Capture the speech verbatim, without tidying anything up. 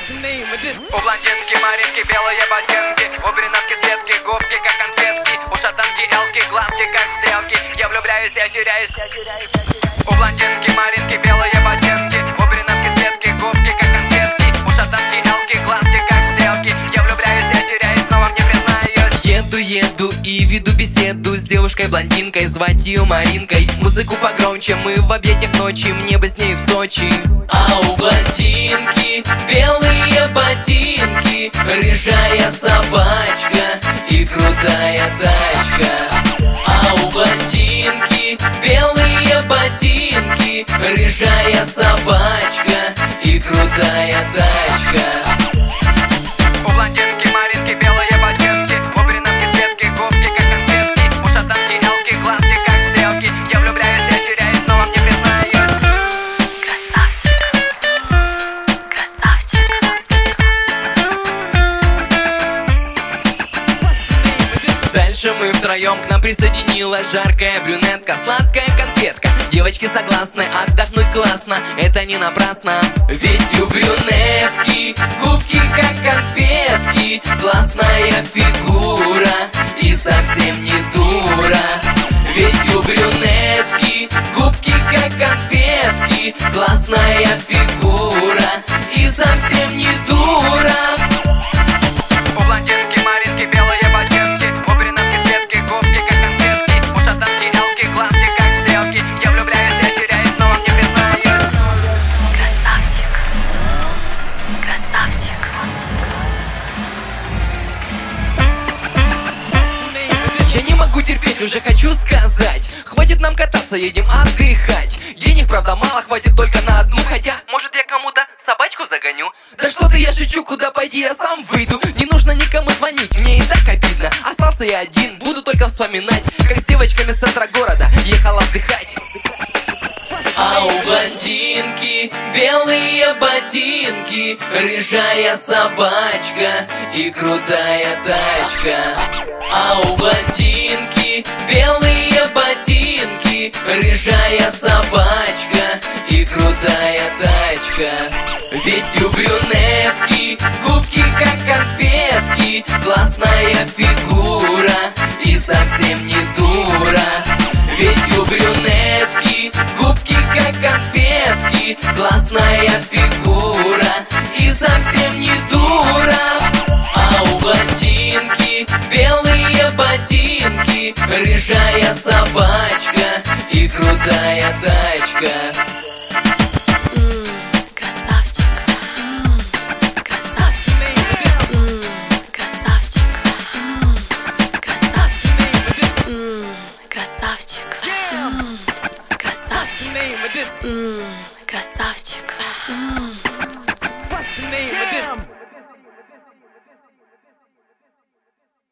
У блондинки Маринки белые ботинки, у брюнетки Светки губки как конфетки, у шатанки Элки глазки как стрелки. Я влюбляюсь, я теряюсь. У блондинки Маринки белые ботинки, у брюнетки Светки губки как конфетки, у шатанки Элки глазки как стрелки. Я влюбляюсь, я теряюсь, снова мне признаюсь. Еду, еду и веду беседу с девушкой-блондинкой, звать ее Маринкой. Музыку погромче, мы в объятиях ночи, мне бы с ней в Сочи. А у блондинки белые ботинки, рыжая собачка и крутая тачка. А у блондинки белые ботинки, рыжая собачка и крутая тачка. У блондинки Маринки белые ботинки, у брюнетки Светки губки как конфетки, у шатанки Элки глазки как стрелки. Я влюбляюсь, я теряюсь, снова мне признаюсь. Красавчик, красавчик. Дальше мы втроем, к нам присоединилась жаркая брюнетка, сладкая конфетка. Девочки согласны, отдохнуть классно, это не напрасно. Ведь у брюнетки губки как конфетки, классная фигура и совсем не дура. Ведь у брюнетки губки как конфетки, классная фигура и совсем не дура. У блондинки Маринки белые ботинки, у брюнетки Светки губки как конфетки, у шатанки Элки глазки как стрелки. Я влюбляюсь, я теряюсь, снова мне признаюсь. Красавчик, красавчик. Я не могу терпеть, уже хочу сказать: хватит нам кататься, едем отдыхать. Денег, правда, мало, хватит только на одну. Хотя, может, я кому-то собачку загоню. Да что ты, я шучу, куда пойди, я сам выйду. Не нужно никому звонить, мне и так обидно. Остался я один, буду только вспоминать, как с девочками с центра города ехал отдыхать. А у блондинки белые ботинки, рыжая собачка и крутая тачка. А у блондинки белые ботинки, рыжая собачка и крутая тачка. Ведь у брюнетки губки как конфетки, классная фигура и совсем не дура. Ведь у брюнетки губки как конфетки, классная фигура и совсем не дура. А у блондинки белые ботинки, рыжая собачка и крутая тачка. Красавчик, красавчик, красавчик, красавчик, красавчик, красавчик, красавчик.